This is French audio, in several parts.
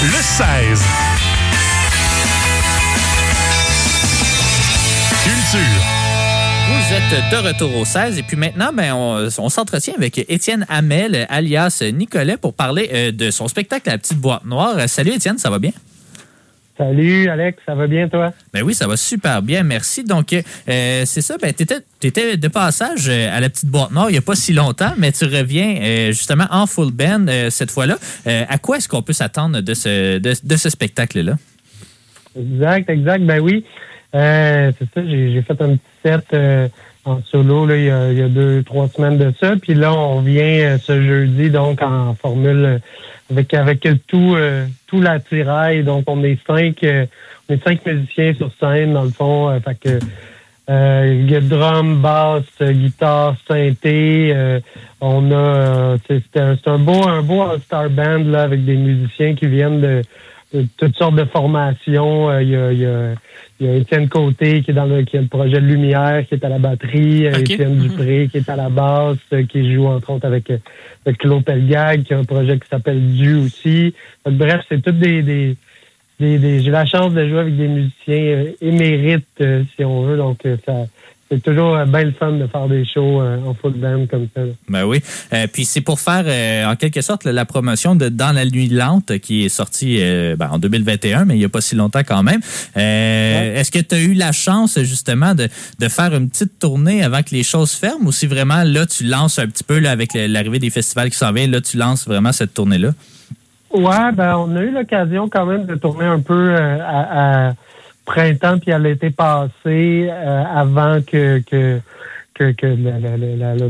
le 16. Culture. Vous êtes de retour au 16 et puis maintenant, on s'entretient avec Étienne Hamel, alias Nicolet, pour parler de son spectacle La Petite Boîte Noire. Salut Étienne, ça va bien? Salut Alex, ça va bien toi? Ben oui, ça va super bien, merci. Donc, c'est ça, t'étais de passage à La Petite Boîte Noire il n'y a pas si longtemps, mais tu reviens justement en full band cette fois-là. À quoi est-ce qu'on peut s'attendre de ce spectacle-là? Exact, ben oui. C'est ça, j'ai fait un petit set en solo là, il y a 2-3 semaines de ça. Puis là, on vient ce jeudi donc en formule avec tout l'attirail. Donc on est 5 musiciens sur scène dans le fond. Fait que drum, basse, guitare, synthé. On a c'est un beau all-star band là avec des musiciens qui viennent de toutes sortes de formations. Il y a Étienne Côté qui a le projet Lumière qui est à la batterie, okay. Étienne Dupré qui est à la basse, qui joue entre autres avec Claude Pelgag qui a un projet qui s'appelle Du aussi. Donc, bref, c'est toutes des j'ai la chance de jouer avec des musiciens émérites si on veut, donc c'est toujours bien le fun de faire des shows en full band comme ça. Là. Ben oui. Puis c'est pour faire, en quelque sorte, la promotion de Dans la nuit lente qui est sortie en 2021, mais il n'y a pas si longtemps quand même. Ouais. Est-ce que tu as eu la chance, justement, de faire une petite tournée avant que les choses ferment ou si vraiment, là, tu lances un petit peu là, avec l'arrivée des festivals qui s'en viennent, là, tu lances vraiment cette tournée-là? Ouais, on a eu l'occasion quand même de tourner un peu à printemps puis à l'été passé avant que le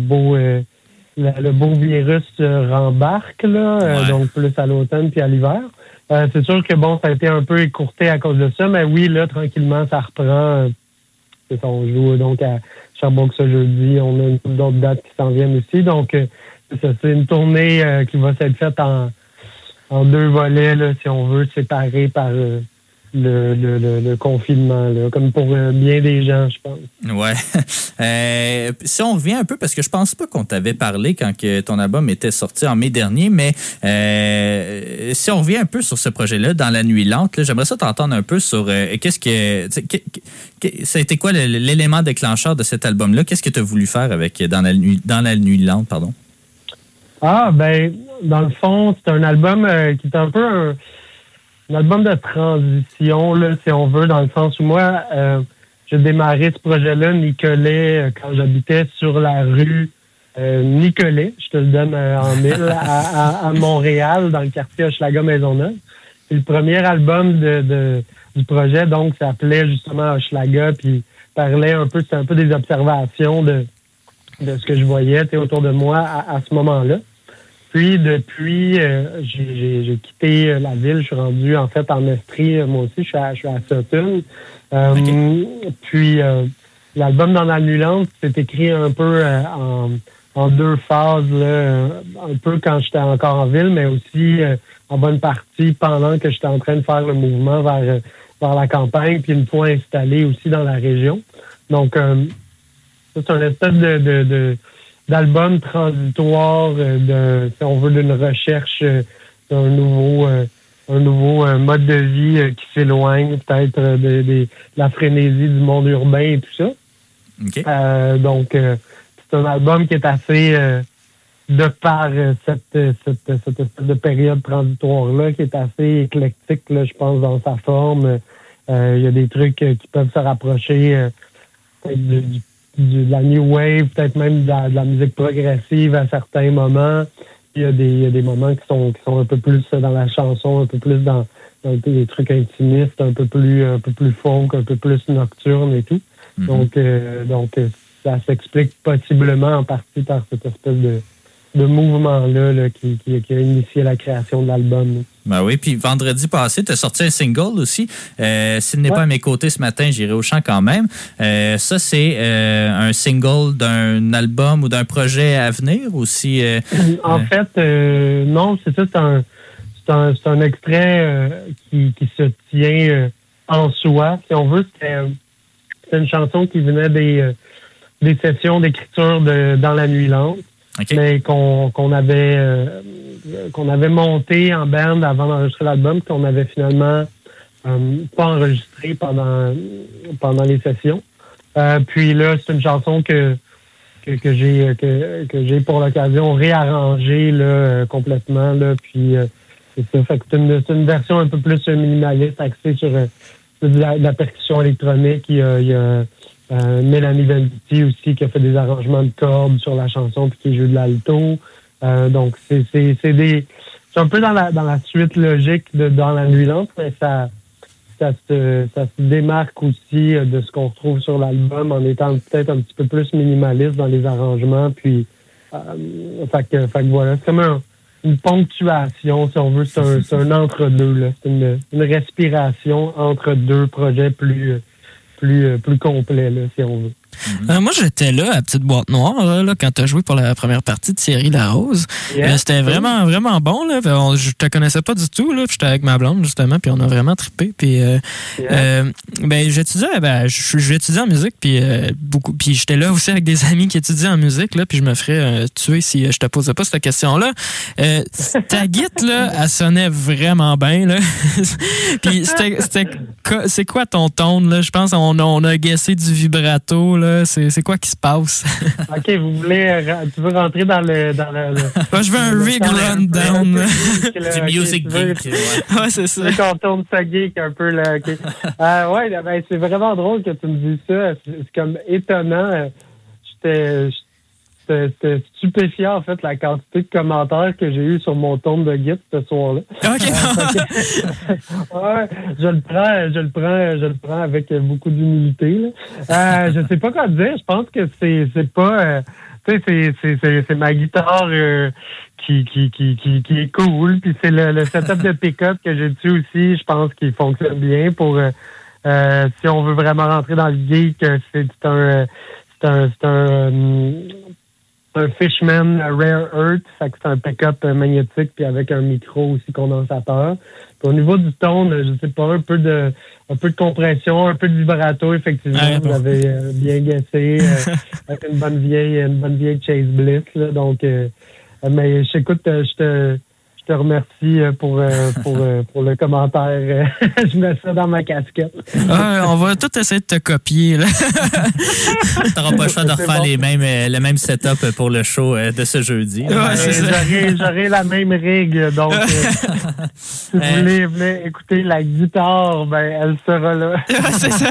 beau virus rembarque là, ouais. Donc plus à l'automne puis à l'hiver. C'est sûr que ça a été un peu écourté à cause de ça, mais oui là tranquillement ça reprend. On joue donc à Sherbrooke ce jeudi, on a une couple d'autres dates qui s'en viennent aussi, donc c'est une tournée qui va s'être faite en 2 volets là, si on veut, séparés par le confinement, là, comme pour bien des gens, je pense. Ouais. Si on revient un peu, parce que je pense pas qu'on t'avait parlé quand que ton album était sorti en mai dernier, mais si on revient un peu sur ce projet-là, Dans la nuit lente, là, j'aimerais ça t'entendre un peu sur ça a été quoi l'élément déclencheur de cet album-là? Qu'est-ce que tu as voulu faire avec Dans la nuit lente, pardon? Ah, dans le fond, c'est un album qui est un peu un album de transition, là, si on veut, dans le sens où moi, j'ai démarré ce projet-là, Nicolet, quand j'habitais sur la rue Nicolet, je te le donne en mille, à Montréal, dans le quartier Hochelaga-Maisonneuve. Et le premier album du projet, donc, s'appelait justement Hochelaga, puis c'était un peu des observations de ce que je voyais autour de moi à ce moment-là. Puis depuis, j'ai quitté la ville, je suis rendu en fait en Estrie, moi aussi, je suis à Sutton. Okay. Puis l'album Dans la nuit lente, c'est écrit un peu en 2 phases, là, un peu quand j'étais encore en ville, mais aussi en bonne partie pendant que j'étais en train de faire le mouvement vers la campagne, puis une fois installé aussi dans la région. Donc, c'est un espèce d'album transitoire, si on veut, d'une recherche d'un nouveau mode de vie qui s'éloigne peut-être de la frénésie du monde urbain et tout ça. Okay. Donc, c'est un album qui est assez, de par cette espèce de période transitoire-là, qui est assez éclectique, là, je pense, dans sa forme. Il y a des trucs qui peuvent se rapprocher de la new wave, peut-être même de la musique progressive à certains moments. Il y a des moments qui sont un peu plus dans la chanson, un peu plus dans des trucs intimistes, un peu plus folk, un peu plus nocturne et tout. Mm-hmm. Donc ça s'explique possiblement en partie par cette espèce de mouvement-là là, qui a initié la création de l'album. Ben oui, puis vendredi passé, tu as sorti un single aussi. S'il n'est pas à mes côtés ce matin, j'irai au chant quand même. Ça, c'est un single d'un album ou d'un projet à venir aussi? En fait, non, c'est ça. C'est un extrait qui se tient en soi. Si on veut, c'est une chanson qui venait des sessions d'écriture Dans la nuit lente. mais qu'on avait monté en band avant d'enregistrer l'album, qu'on avait finalement pas enregistré pendant les sessions. Puis là, c'est une chanson que j'ai pour l'occasion réarrangée là, complètement. Là, puis c'est ça. Fait que c'est une version un peu plus minimaliste, axée sur de la percussion électronique. Il y a Mélanie Venditti aussi qui a fait des arrangements de cordes sur la chanson puis qui joue de l'alto. Donc c'est un peu dans la suite logique de Dans la nuit lente, mais ça se démarque aussi de ce qu'on retrouve sur l'album en étant peut-être un petit peu plus minimaliste dans les arrangements. Puis, fait que voilà, c'est comme une ponctuation, si on veut. C'est un entre-deux, là. C'est une respiration entre deux projets plus complets, là, si on veut. Moi, j'étais là à Petite Boîte Noire là, quand tu as joué pour la première partie de Thierry Larose. Yeah. C'était vraiment, vraiment bon. Là. Je te connaissais pas du tout. Là. J'étais avec ma blonde, justement, puis on a vraiment trippé. Puis, j'étudiais en musique, puis puis j'étais là aussi avec des amis qui étudiaient en musique, là, puis je me ferais tuer si je te posais pas cette question-là. Ta guitare, là, elle sonnait vraiment bien. Là. Puis c'est quoi ton tone? Là? Je pense qu'on a guessé du vibrato. Là. C'est quoi qui se passe? OK, tu veux rentrer dans le... Moi, je veux un rig rundown. Du music geek. Ouais, c'est ça. Qu'on tourne ça geek un peu, là. Okay. Ouais, c'est vraiment drôle que tu me dises ça. C'est comme étonnant. J'étais stupéfiant, en fait, la quantité de commentaires que j'ai eu sur mon tome de guide ce soir-là. OK. Ouais, je le prends avec beaucoup d'humilité. Je sais pas quoi dire. Je pense que c'est pas... tu sais, c'est ma guitare qui est cool. Puis c'est le setup de pick-up que j'ai dessus aussi. Je pense qu'il fonctionne bien pour... si on veut vraiment rentrer dans le geek, c'est un Fishman Rare Earth, fait que c'est un pick-up magnétique puis avec un micro aussi condensateur. Puis au niveau du tone, je sais pas, un peu de compression, un peu de vibrato, effectivement. Ouais, vous avez bien guessé avec une bonne vieille Chase Bliss. Là, donc, mais j'écoute, je te remercie pour le commentaire. Je mets ça dans ma casquette. On va tout essayer de te copier. Tu n'auras pas le choix de refaire le même setup pour le show de ce jeudi. J'aurai la même règle. Donc, si vous voulez venir écouter la guitare, elle sera là. C'est ça.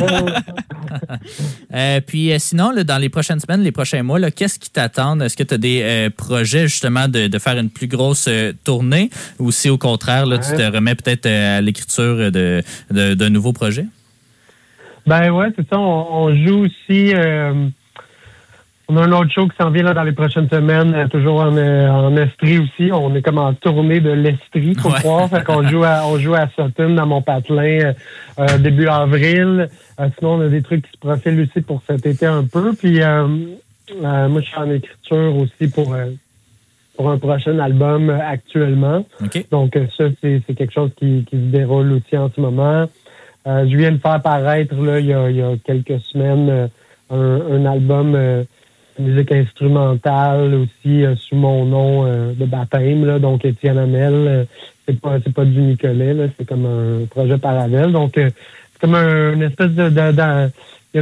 Puis sinon, là, dans les prochaines semaines, les prochains mois, là, qu'est-ce qui t'attend? Est-ce que tu as des projets justement de faire une plus grosse tournée? Ou si au contraire, là, tu te remets peut-être à l'écriture de nouveaux projets? Ben ouais, c'est ça. On joue aussi. On a un autre show qui s'en vient là, dans les prochaines semaines, toujours en Estrie aussi. On est comme en tournée de l'Estrie, faut croire. Fait qu'on joue à Sutton dans mon patelin début avril. Sinon, on a des trucs qui se profilent aussi pour cet été un peu. Puis moi, je suis en écriture aussi pour un prochain album actuellement. Okay. Donc, ça, c'est quelque chose qui se déroule aussi en ce moment. Je viens de faire paraître, là, il y a quelques semaines, un album de musique instrumentale aussi sous mon nom de baptême, là, donc Étienne Hamel. C'est pas du Nicolet, là, c'est comme un projet parallèle. Donc, c'est comme une espèce de il y a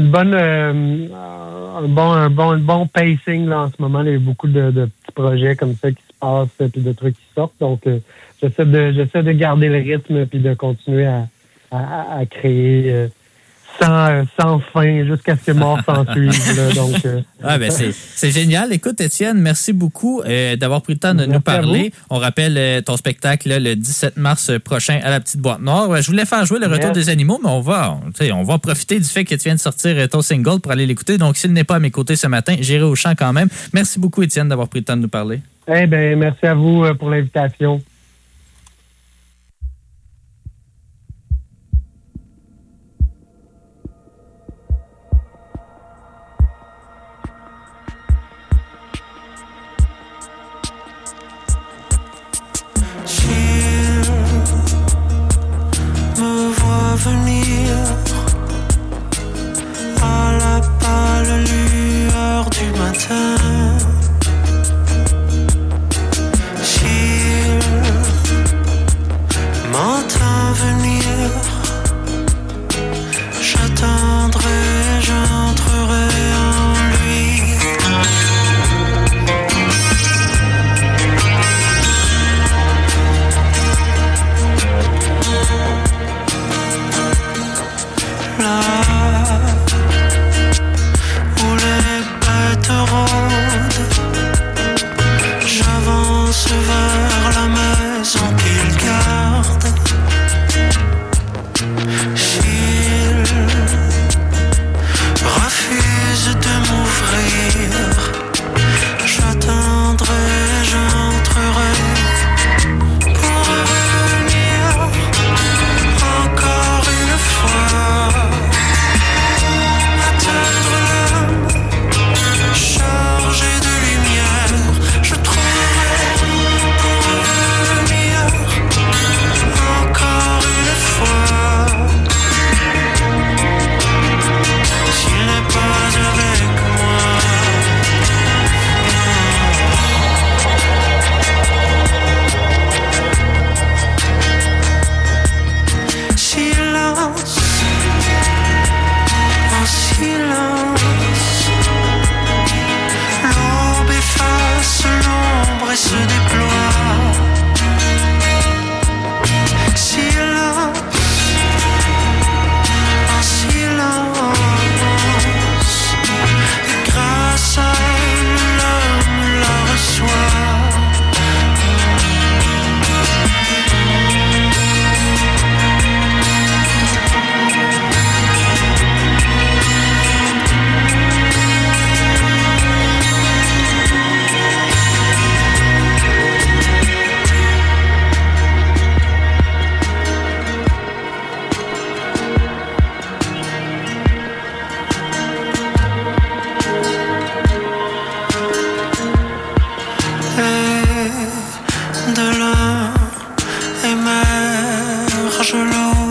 un bon pacing là en ce moment. Il y a beaucoup de petits projets comme ça qui se passent puis de trucs qui sortent. Donc j'essaie de garder le rythme puis de continuer à créer sans fin jusqu'à ce que mort s'en suive. Là, donc, c'est génial. Écoute, Étienne, merci beaucoup d'avoir pris le temps de nous parler. On rappelle ton spectacle là, le 17 mars prochain à la Petite Boîte Noire. Je voulais faire jouer le Retour des animaux, mais on va profiter du fait que tu viens de sortir ton single pour aller l'écouter. Donc, s'il n'est pas à mes côtés ce matin, j'irai au chant quand même. Merci beaucoup, Étienne, d'avoir pris le temps de nous parler. Merci à vous pour l'invitation. Venir à la pâle lueur du matin, m'entends venir. J'attendrai, j'entrerai en lui. Là où les bêtes rôdent, j'avance vers la maison qu'il garde. S'il refuse de m'ouvrir, j'attendrai, j'entrerai pour revenir encore une fois. Atteindre l'âme chargée de lumière, je trouverai pour revenir encore une fois. S'il n'est pas avec moi, silence, en silence, l'aube efface l'ombre et se déploie. Silence, en silence, et grâce à elle, l'homme la reçoit. Et de l'un émerge l'eau.